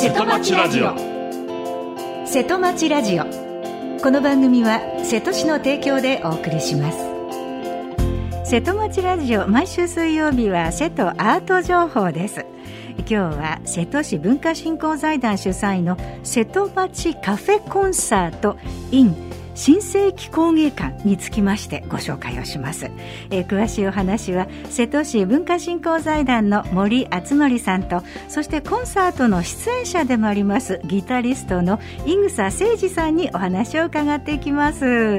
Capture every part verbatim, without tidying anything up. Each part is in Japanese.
瀬戸町ラジオ。瀬戸町ラジオ、この番組は瀬戸市の提供でお送りします。瀬戸町ラジオ、毎週水曜日は瀬戸アート情報です。今日は瀬戸市文化振興財団主催の瀬戸町カフェコンサート in 新世紀工芸館につきましてご紹介をします。えー、詳しいお話は瀬戸市文化振興財団の森敦則さんと、そしてコンサートの出演者でもありますギタリストの井草誠二さんにお話を伺っていきます。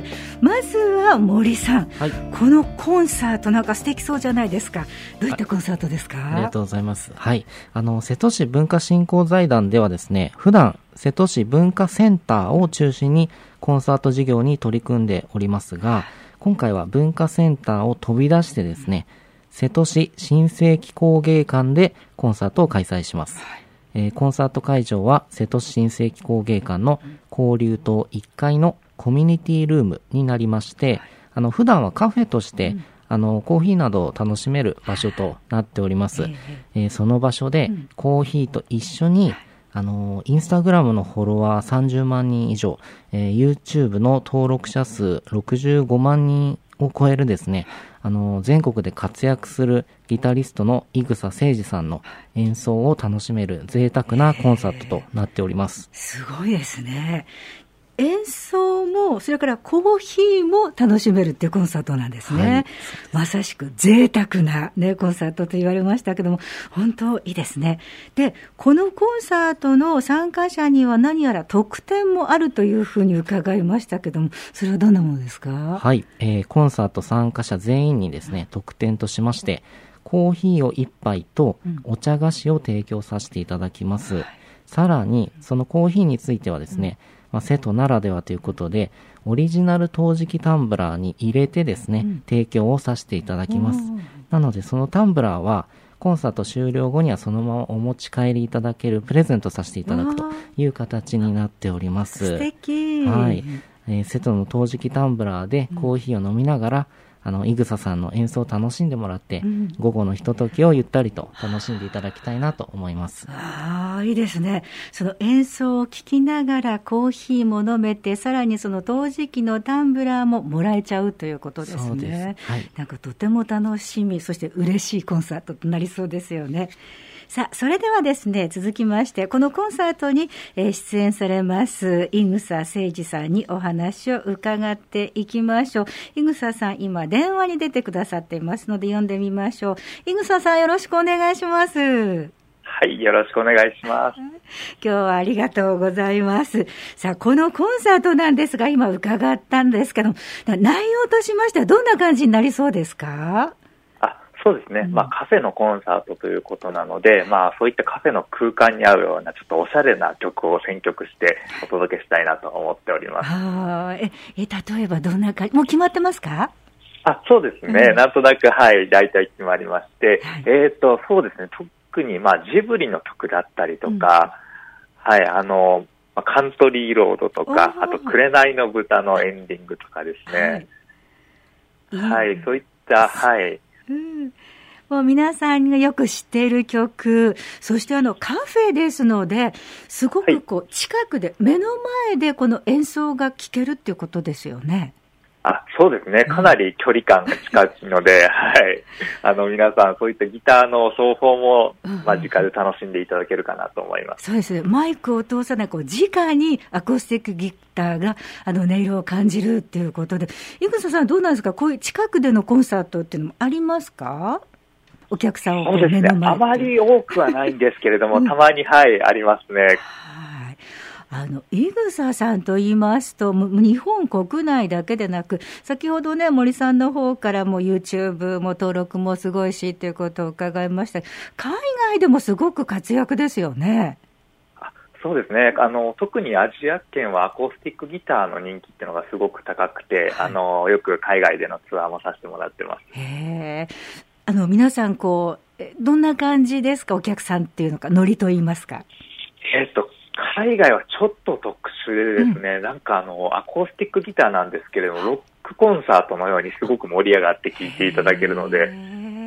まずは森さん、はい、このコンサートなんか素敵そうじゃないですか。どういったコンサートですか？ ありがとうございます。はい、あの瀬戸市文化振興財団ではですね、普段瀬戸市文化センターを中心にコンサート事業に取り組んでおりますが、今回は文化センターを飛び出してですね、瀬戸市新世紀工芸館でコンサートを開催します。えー、コンサート会場は瀬戸市新世紀工芸館の交流棟いっかいのコミュニティルームになりまして、あの普段はカフェとして、うん、あのコーヒーなどを楽しめる場所となっております。えー、その場所でコーヒーと一緒にあのインスタグラムのフォロワーさんじゅうまんにん以上、えー、YouTube の登録者数ろくじゅうごまんにんを超えるですね、あの全国で活躍するギタリストの井草誠二さんの演奏を楽しめる贅沢なコンサートとなっております。 すごいですね。演奏もそれからコーヒーも楽しめるっていうコンサートなんですね。はい、まさしく贅沢な、ね、コンサートと言われましたけども、本当いいですね。で、このコンサートの参加者には何やら特典もあるというふうに伺いましたけども、それはどんなものですか？ はい、えー、コンサート参加者全員にですね、特典としましてコーヒーをいっぱいとお茶菓子を提供させていただきます。うん、さらにそのコーヒーについてはですね、うんまあ、瀬戸ならではということでオリジナル陶磁器タンブラーに入れてですね、うん、提供をさせていただきます。なのでそのタンブラーはコンサート終了後にはそのままお持ち帰りいただけるプレゼントさせていただくという形になっております。 素敵。 はい、えー、瀬戸の陶磁器タンブラーでコーヒーを飲みながら、うん、あの井草さんの演奏を楽しんでもらって、うん、午後のひとときをゆったりと楽しんでいただきたいなと思います。 ああ、いいですね。その演奏を聴きながらコーヒーも飲めて、さらにその陶磁器のタンブラーももらえちゃうということですね。 そうです、はい、 なんかとても楽しみ、そして嬉しいコンサートとなりそうですよね。さあ、それではですね、続きましてこのコンサートに、えー、出演されます井草誠二さんにお話を伺っていきましょう。井草さん、今電話に出てくださっていますので呼んでみましょう。井草さん、よろしくお願いします。 はい、よろしくお願いします。 今日はありがとうございます。さあ、このコンサートなんですが、今伺ったんですけど、内容としましてはどんな感じになりそうですか？ そうですね、まあ、カフェのコンサートということなので、まあ、そういったカフェの空間に合うようなちょっとおしゃれな曲を選曲してお届けしたいなと思っております。 あええ例えばどんな感じ、もう決まってますか？ あ、そうですね、うん、なんとなく、はい、大体決まりまして、はい、えーと、そうですね、特に、まあ、ジブリの曲だったりとか、うん、はい、あの、カントリーロードとか、あと、紅の豚のエンディングとかですね。はい、はい、そういった、はい。 うん、もう皆さんがよく知っている曲、そしてあのカフェですので、すごくこう近くで、はい、目の前でこの演奏が聴けるっていうことですよね。 あ、そうですね、かなり距離感が近いので、うん、はい、あの皆さんそういったギターの奏法も間近で楽しんでいただけるかなと思います。 そうですね、マイクを通さないこう直にアコースティックギターがあの音色を感じるっていうことで、井草さんどうなんですか、こういう近くでのコンサートっていうのもありますか？お客さんを目の前で。そうですね、 あまり多くはないんですけれども、うん、たまにはいありますね。 あの井草さんと言いますと、日本国内だけでなく、先ほどね森さんの方からも YouTube も登録もすごいしということを伺いました。海外でもすごく活躍ですよね。 あ、そうですね、あの特にアジア圏はアコースティックギターの人気っていうのがすごく高くて、はい、あのよく海外でのツアーもさせてもらってます。 へー、あの皆さんこうどんな感じですか、お客さんっていうのか、ノリと言いますか。 えっと海外はちょっと特殊でですね、うん、なんかあのアコースティックギターなんですけれども、ロックコンサートのようにすごく盛り上がって聴いていただけるので、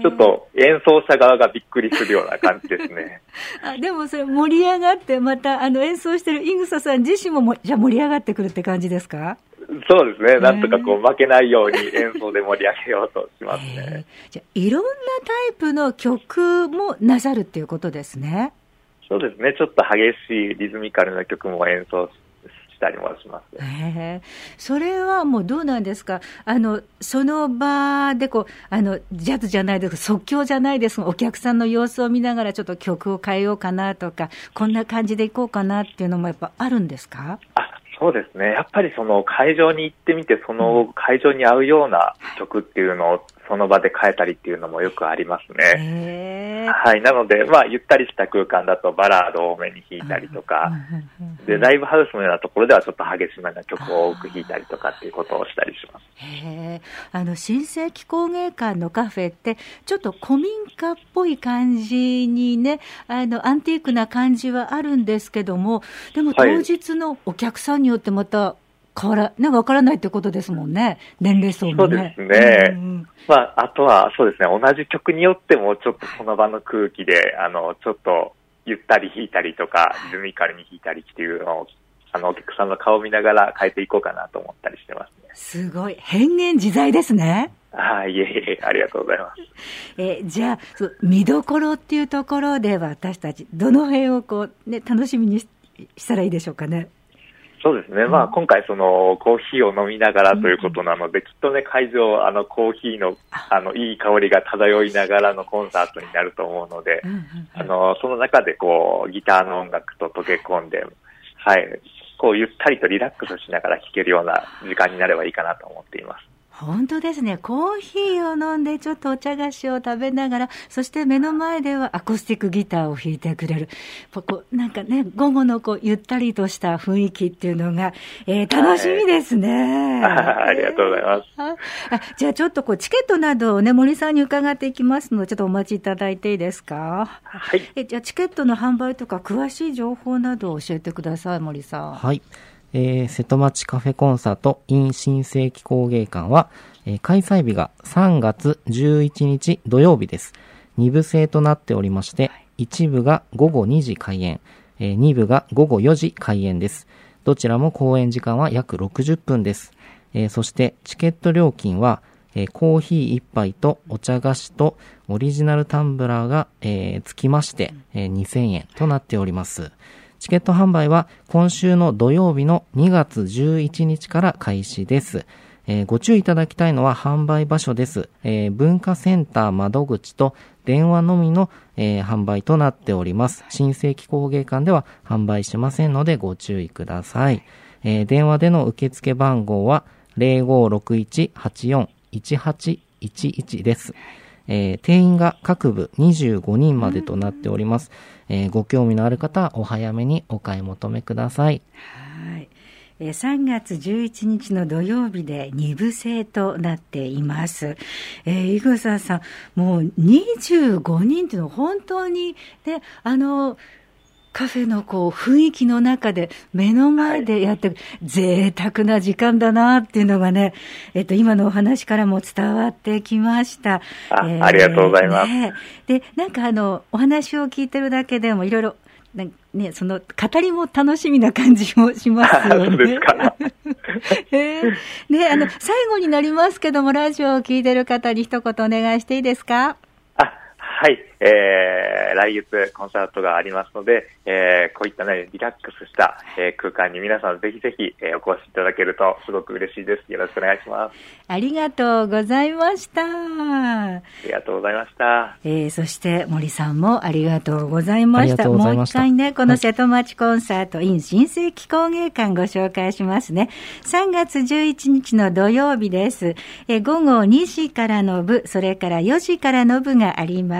ちょっと演奏者側がびっくりするような感じですね。 あ、でもそれ盛り上がって、またあの演奏してる井草さん自身ももじゃあ盛り上がってくるって感じですか？ そうですね。なんとかこう負けないように演奏で盛り上げようとしますね。 じゃあいろんなタイプの曲もなさるっていうことですね。 そうですね。ちょっと激しいリズミカルな曲も演奏したりもします。 へー、それはもうどうなんですか？あのその場でこうあのジャズじゃないです即興じゃないですが、お客さんの様子を見ながらちょっと曲を変えようかなとか、こんな感じでいこうかなっていうのもやっぱあるんですか？ あ、そうですね。やっぱりその会場に行ってみて、その会場に合うような曲っていうのをその場で変えたりっていうのもよくありますね。はい。なので、まあ、ゆったりした空間だとバラードを多めに弾いたりとか、で、ライブハウスのようなところではちょっと激しめな曲を多く弾いたりとかっていうことをしたりします。 へー、あの、新世紀工芸館のカフェって、ちょっと古民家っぽい感じにね、あの、アンティークな感じはあるんですけども、でも当日のお客さんによってまた、変わら、ね、わからないってことですもんね。年齢層もね。 そうですね。うん、まあ、あとは、そうですね。同じ曲によっても、ちょっとその場の空気で、あの、ちょっと、ゆったり弾いたりとか、リズミカルに弾いたりっていうのを、あの、お客さんの顔を見ながら変えていこうかなと思ったりしてますね。 すごい。変幻自在ですね。 はい、いえいえ、ありがとうございます。 え、じゃあ、見どころっていうところでは、私たち、どの辺をこう、ね、楽しみにしたらいいでしょうかね。 そうですね。まあ、今回そのコーヒーを飲みながらということなので、うん、きっとね、会場、あの、コーヒーの、あの、いい香りが漂いながらのコンサートになると思うので、うんうんうん、あの、その中でこう、ギターの音楽と溶け込んで、はい、こう、ゆったりとリラックスしながら聴けるような時間になればいいかなと思っています。 本当ですね。コーヒーを飲んでちょっとお茶菓子を食べながら、そして目の前ではアコースティックギターを弾いてくれる。こうなんかね、午後のこうゆったりとした雰囲気っていうのが、えー、楽しみですね。 はい、ありがとうございます。 ああ、じゃあちょっとこうチケットなどをね、森さんに伺っていきますので、ちょっとお待ちいただいていいですか？ はい。 え、じゃあチケットの販売とか詳しい情報などを教えてください、森さん。 はい。えー、瀬戸町カフェコンサート in 新世紀工芸館は、えー、開催日がさんがつじゅういちにち土曜日です。に部制となっておりまして、いち部がごごにじ開演、えー、に部がごごよじ開演です。どちらも公演時間は約ろくじゅっぷんです。えー、そしてチケット料金は、えー、コーヒーいっぱいとお茶菓子とオリジナルタンブラーが、えー、つきまして、えー、にせんえんとなっております。チケット販売は今週の土曜日のにがつじゅういちにちから開始です。えー、ご注意いただきたいのは販売場所です。えー、文化センター窓口と電話のみの、えー、販売となっております。新世紀工芸館では販売しませんのでご注意ください。えー、電話での受付番号は ゼロごろくいちはちよんいちはちいちいち です。えー、定員が各部にじゅうごにんまでとなっております。えー、ご興味のある方はお早めにお買い求めください。 はい。えー、さんがつじゅういちにちの土曜日でに部制となっています。えー、井草さん、もうにじゅうごにんっていうのは本当にね、あの、カフェのこう雰囲気の中で目の前でやってる、はい、贅沢な時間だなっていうのがね、えっと今のお話からも伝わってきました。 あ、えー、ありがとうございます。 ね、で、なんかあのお話を聞いてるだけでもいろいろね、その語りも楽しみな感じもしますよね。 そうですか。 えー、ね、あの最後になりますけども、ラジオを聞いてる方に一言お願いしていいですか？ あ、はい、えー、来月コンサートがありますので、えー、こういったね、リラックスした、えー、空間に皆さんぜひぜひ、えー、お越しいただけるとすごく嬉しいです。よろしくお願いします。 ありがとうございました。 ありがとうございました。 えー、そして森さんもありがとうございました。もう一回ね、この瀬戸町コンサート in 新世紀工芸館ご紹介しますね。さんがつじゅういちにちの土曜日です。えー、ごごにじからの部、それからよじからの部があります。公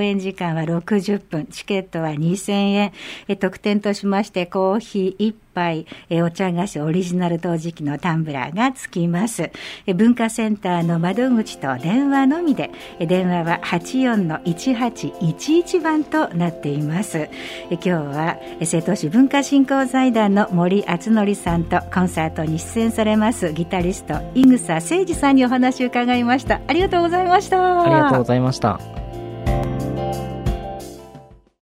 公演時間はろくじゅっぷん、チケットはにせんえん、え特典としましてコーヒーいっぱい、えお茶菓子オリジナル陶磁器のタンブラーがつきます。え文化センターの窓口と電話のみで、え電話は はちよんのいちはちいちいち 番となっています。え今日はえ瀬戸市文化振興財団の森敦則さんとコンサートに出演されますギタリスト井草誠二さんにお話を伺いました。ありがとうございました。 ありがとうございました。